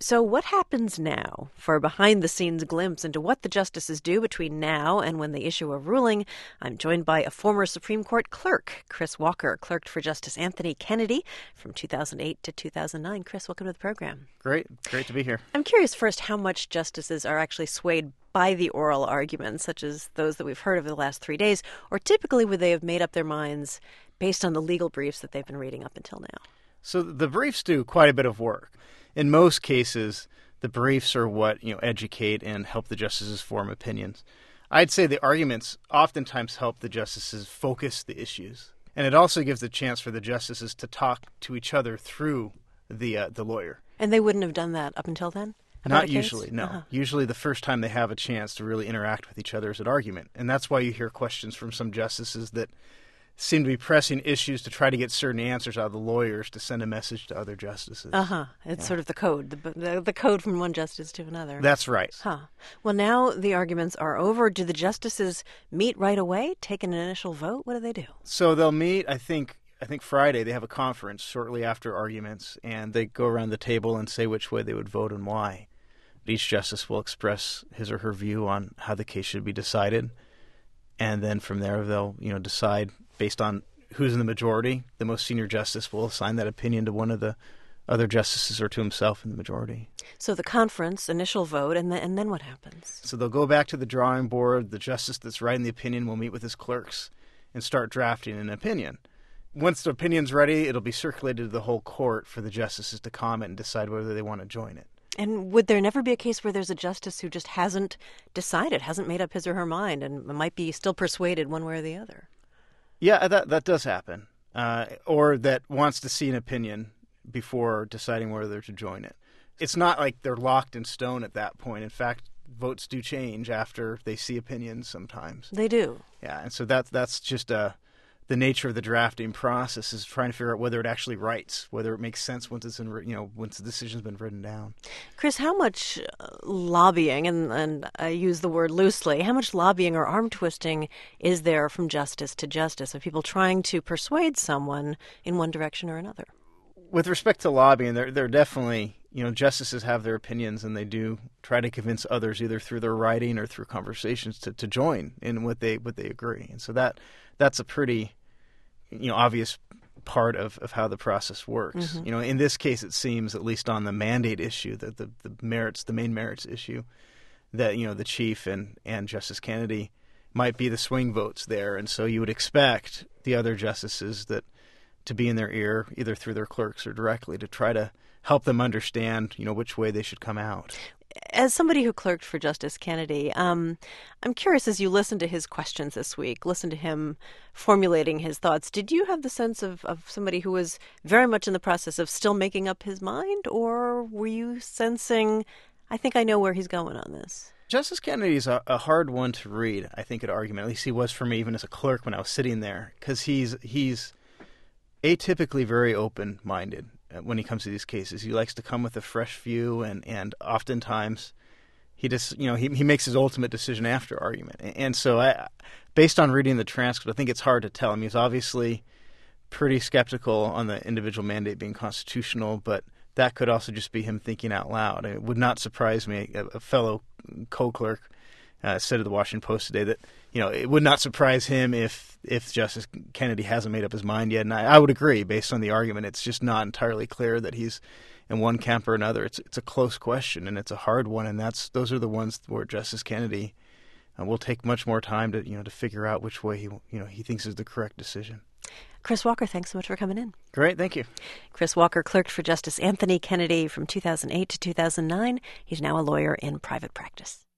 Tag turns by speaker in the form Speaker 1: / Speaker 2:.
Speaker 1: So what happens now? For a behind-the-scenes glimpse into what the justices do between now and when they issue a ruling, I'm joined by a former Supreme Court clerk, Chris Walker, clerked for Justice Anthony Kennedy from 2008 to 2009. Chris, welcome to the program.
Speaker 2: Great to be here.
Speaker 1: I'm curious first how much justices are actually swayed by the oral arguments, such as those that we've heard over the last 3 days, or typically would they have made up their minds based on the legal briefs that they've been reading up until now?
Speaker 2: So the briefs do quite a bit of work. In most cases, the briefs are what educate and help the justices form opinions. I'd say the arguments oftentimes help the justices focus the issues, and it also gives a chance for the justices to talk to each other through the lawyer.
Speaker 1: And they wouldn't have done that up until then?
Speaker 2: Not usually, no. Usually the first time they have a chance to really interact with each other is at argument, and that's why you hear questions from some justices that seem to be pressing issues to try to get certain answers out of the lawyers to send a message to other justices.
Speaker 1: It's sort of the code, the code from one justice to another.
Speaker 2: That's right.
Speaker 1: Well, now the arguments are over. Do the justices meet right away, take an initial vote? What do they do?
Speaker 2: So they'll meet, I think Friday. They have a conference shortly after arguments, and they go around the table and say which way they would vote and why. Each justice will express his or her view on how the case should be decided, and then from there they'll decide based on who's in the majority. The most senior justice will assign that opinion to one of the other justices or to himself in the majority.
Speaker 1: So the conference, initial vote, and then what happens?
Speaker 2: So they'll go back to the drawing board. The justice that's writing the opinion will meet with his clerks and start drafting an opinion. Once the opinion's ready, it'll be circulated to the whole court for the justices to comment and decide whether they want to join it.
Speaker 1: And would there never be a case where there's a justice who just hasn't decided, hasn't made up his or her mind, and might be still persuaded one way or the other?
Speaker 2: Yeah, that does happen. Or that wants to see an opinion before deciding whether to join it. It's not like they're locked in stone at that point. In fact, votes do change after they see opinions sometimes.
Speaker 1: They do.
Speaker 2: Yeah, and so that's just the nature of the drafting process, is trying to figure out whether it actually writes, whether it makes sense once it's once the decision's been written down.
Speaker 1: Chris, how much lobbying, and I use the word loosely, how much lobbying or arm twisting is there from justice to justice of people trying to persuade someone in one direction or another?
Speaker 2: With respect to lobbying, there definitely, justices have their opinions, and they do try to convince others either through their writing or through conversations to join in what they agree. And so that's a pretty obvious part of how the process works.
Speaker 1: Mm-hmm.
Speaker 2: In this case, it seems, at least on the mandate issue, that the main merits issue, that the chief and Justice Kennedy might be the swing votes there, and so you would expect the other justices to be in their ear, either through their clerks or directly, to try to help them understand which way they should come out.
Speaker 1: As somebody who clerked for Justice Kennedy, I'm curious, as you listened to his questions this week, listen to him formulating his thoughts, did you have the sense of somebody who was very much in the process of still making up his mind, or were you sensing, I think I know where he's going on this?
Speaker 2: Justice Kennedy is a hard one to read, I think, at argument. At least he was for me, even as a clerk when I was sitting there, because he's atypically very open-minded when he comes to these cases. He likes to come with a fresh view, and oftentimes he just he makes his ultimate decision after argument. And so based on reading the transcript, I think it's hard to tell. I mean, he's obviously pretty skeptical on the individual mandate being constitutional, but that could also just be him thinking out loud. It would not surprise me. A fellow co-clerk said to the Washington Post today that it would not surprise him if Justice Kennedy hasn't made up his mind yet. And I would agree, based on the argument. It's just not entirely clear that he's in one camp or another. It's a close question, and it's a hard one, and those are the ones where Justice Kennedy will take much more time to figure out which way he thinks is the correct decision.
Speaker 1: Chris Walker, thanks so much for coming in.
Speaker 2: Great, thank you.
Speaker 1: Chris Walker clerked for Justice Anthony Kennedy from 2008 to 2009. He's now a lawyer in private practice.